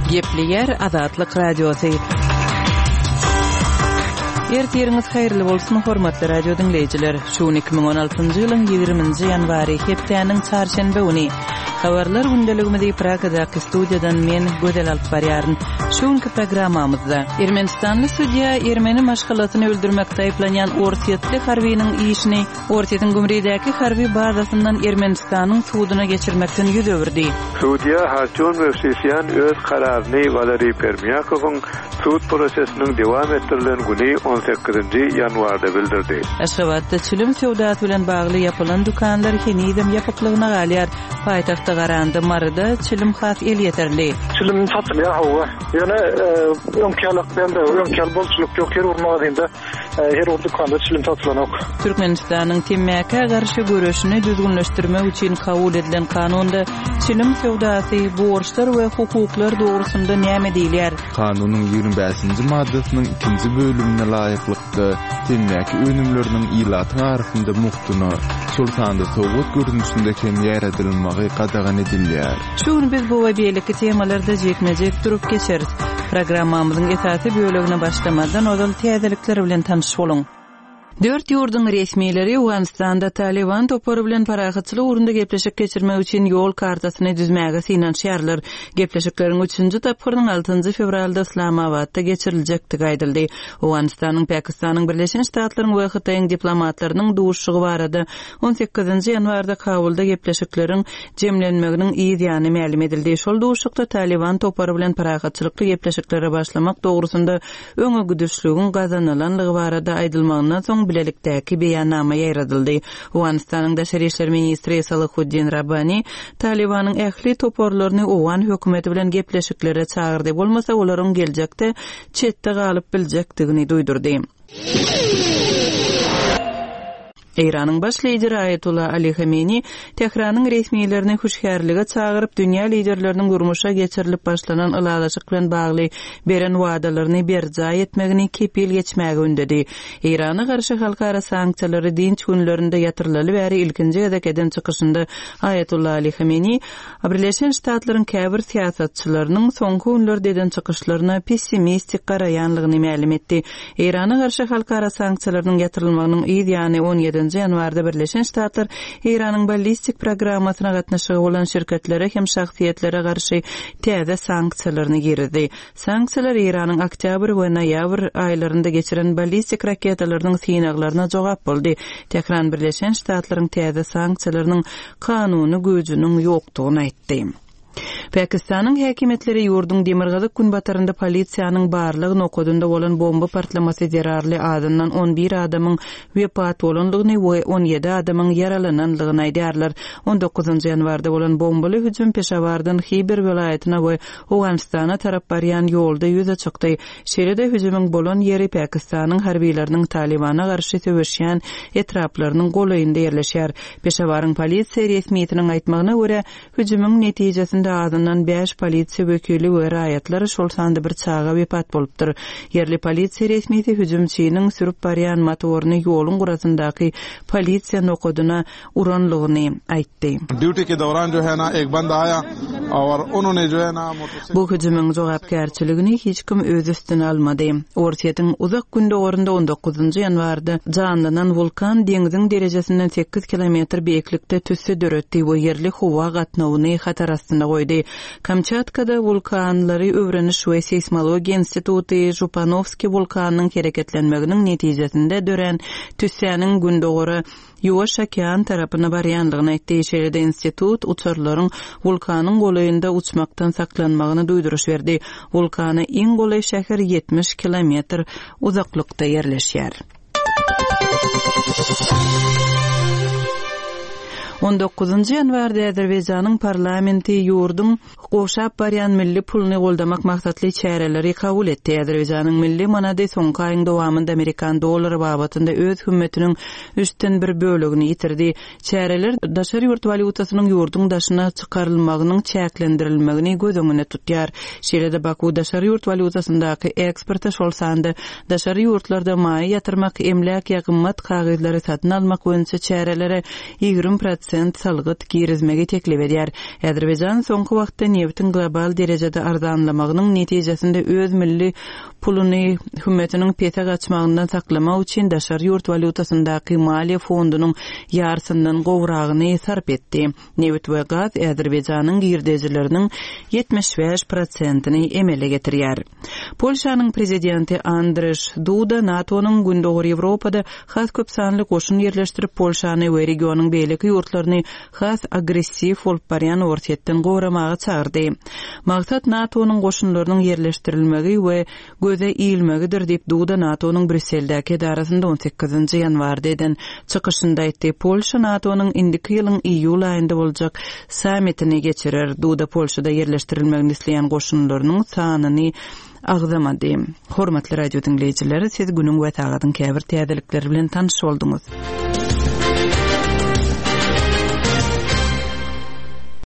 Gepleyer Azatlyk Radiosu. Ertiriniz hayırlı bolsun hormatly radio dinleyijiler. Şu 2016-njy ýylyň 20-nji ýanwary hepdeniň çarşembe güni habarlar gündeligimizi Pragada studiýadan men Gödel alyp barýaryn. Şuňky programmamyzda Ermenistanly sudiýa Ermeni maşgalatyny öldürmekde aýplanýan Orsiýetli harbiyniň işini Orsiýetiň gümridäki harby bazasyndan Ermenistanyň sudyna geçirmekden ýüz öwürdi. Sudiýa Harçon Mevsisiýan öz kararyny Valeriy Permyakowyň sud prosesiniň dewam etdirilen güni 18-nji ýanwarda bildirdi. Aşgabatda çilim sowdaty bilen bagly ýapylan dukanlar henidem ýapyklygyna galýar. Paýtagtda garandy marada çilim has el ýeterli. Çilim satylýar hawa. Ýöne öňkälik bende öňkäl bolçuluk ýok ýer urmagynda her dukanda çilim satylanyk. Türkmenistanyň temmäke garşy görüşini düzgünleşdirmek üçin kabul edilen kanunda çilim sowdasy borçlar we hukuklar dogrusynda näme diýilýär? Kanunyň 25-nji maddasynyň 2-nji bölümine laýyklykda temmäki önümleriniň ilatyny arasynda muhtuny sultanda sowut görünüşinde kem ýaradylmagy qadağan edilýär. Şuň biz bu we beýleki temalarda jekmejek durup geçeriz. Programmamyzyň esasy bölügine başlamadan odal täzelikler bilen tanyşyp boluň. 4 ýurdun resmiýetleri Awganistanda Taliban topary bilen parahatçylyk urunda gepleşik geçirmek üçin ýol kartasyny düzmäge synanşýarlar. Gepleşikleriň 3-nji tapyrynyň 6 fevralda Islamabadda geçiriljekdi gaýdyldy. Awganistanyň, Pakistanyň, Birleşen Ştatlaryň we Hytaýyň diplomatlarynyň duşugy barada 18-nji ýanwarda Kabulda gepleşikleriň jemlenmeginiň ýygyny ma'lum edildi. Şol duşukda Taliban topary bilen parahatçylykly gepleşiklere başlamak dogrusynda öňe güdüşlügiň gazanylanlygy barada aýdylmagyna soň bilelikdäki beýannama ýaradyldy. Awganistanyň Daşary işler ministri Salahuddin Rabbani Talibanyň ähli toporlaryny Awgan hökümeti bilen gepleşiklere çağırdy. Bolmasa olaryň geljekde çetde galyp biljekdigini duýdurdy. Iranyň baş lideri Ayatullah Ali Khamenei Tehranyň resmiýetlerini huşgärlige çağıryp dünýä liderleriniň gurmuşa geçirilip başlanan ılalaşyk bilen bagly beren wagdalaryny berja etmegini kepil geçmäge ündedi. Irana garşy halkara sanksiýalary dinç günlerinde ýatyrylaly bäri ilkinji gedekden çykyşynda Ayatullah Ali Khamenei Birleşen Ştatlaryň käbir siýasatçylarynyň soňky günlerde eden çykyşlaryna pessimistik garaýanlygyny ma'lum etdi. Irana garşy halkara sanksiýalarynyň ýatyrylmagynyň ýygyny 17 ýanwarda Birleşen Ştatlar Iranyň ballistik programmasyna gatnaşygy bolan şirketlere hem şahsiýetlere garşy täze sanksiýalaryny girdi. Sanksiýalar Iranyň oktyabr we noýabr aýlarynda geçiren ballistik raketalarynyň synaglaryna jogap boldy. Tehran Birleşen Ştatlaryň täze sanksiýalarynyň kanuny güýjüniň ýokdugyny aýtdy. Pakistanyň häkimetleri ýurdun demirgazyk gün batarynda polisiýanyň barlygy nokodunda bolan bomba partlamasy zerarly adamdan 11 adamyň wepat bolanlygyny we 17 adamyň yaralananlygyny aýdýarlar. 19-njy ýanwarda bolan bombaly hüjüm Peşawardan Xiber welaýatyna we Awganistana tarap barýan ýolda ýüze çykdy. Şeride hüjümüň bolan ýeri Pakistanyň harbiýleriniň Talibana garşy söwüşýän etraplarynyň golaýynda ýerleşýär. Peşawaryň polisiýa resmiýetiniň aýtmagyna görä hüjümüň netijesinde adından 5 polisiýa wekili we raýatlary şol sanda bir çağa wepat bolupdyr. Yerli polisiýa resmiýeti hüjümçiniň sürüp barýan motoryny ýoluň gurasyndaky polisiýa nokoduna uranlygyny aýtdy. Duty ke dowran jo hai na ek banda aya aur unhone jo hai na bu hüjümüň jogapkärçiligini hiç kim öz üstüne almady. Orsiýetiň uzak günde orunda 19-njy ýanwarda janlanan vulkan deňiziň derejesinden 8 kilometr beýiklikde tüsse döretdi we yerli howa gatnawyny hatar astyna goýdy. Kamchatkada vulkanlary öwreniş we seismologiýa instituty Jupanovski vulkanynyň hereketlenmeginiň netijesinde dören tüsseniň gündogora Ýuwaş okean tarapyna barýanlygyny aýtdy. Şeýle institut uçurlaryň vulkanyň golaýynda uçmakdan saklanmagyny duýduruş berdi. Vulkany iň golaý şäher 70 kilometr uzaklykda ýerleşýär. 19-njy ýanwarda Azerbaýjanyň parlamenti ýurdun goşap barýan milli puluny goldamak maksatly çäreleri kabul etdi. Azerbaýjanyň milli monedy soňky aýyň dowamında Amerikan dollary babatynda öz hümmetiniň üstten bir bölegini ýitirdi. Çäreler daşary ýurt valyutasynyň ýurdun daşyna çykarylmagynyň çäklendirilmegini göz öňüne tutýar. Şeýle Baku daşary ýurt valyutasyndaky eksporta şol sanda daşary ýurtlarda maý ýatyrmak, emlak ýa gymmat kagyzlary satyn almak boýunça çärelere 20% %10% salgyt girizmegi teklip edýär. Azerbaýjan soňky wagtda neftin global derejede arzanlamagynyň netijesinde öz milli puluny hökümetiniň pete gaçmagyndan saklamak üçin daşary ýurt valutasyndaky maliýe fondunyň ýarysyndan gowragyny sarp etdi. Neft we gaz Azerbaýjanyň girdejileriniň 75%-ni emele getirýär. Polşanyň prezidenti Andrzej Duda NATO'nyň Gündoğur Ýewropada has köp sanly goşun ýerleşdirip Polşany we regionyň beýleki ýurtlaryny has agressiw bolup barýan ortatdan gowramagy çağırdy. Maksat NATO'nyň goşunlarynyň ýerleşdirilmegi we göze iýilmegidir diýip Duda NATO'nyň Brüsseldäki edarasynda 18-nji ýanwarda eden çykyşynda aýtdy. Polşa NATO'nyň indiki ýylyň iýul aýynda boljak sammitini geçirer. Duda Polşada ýerleşdirilmegini isleýän goşunlarynyň sanyny agzamady. Hormatly radio dinleýijiler, siz günüň we tagadyň käbir täzelikleri bilen tanyş bolduňuz.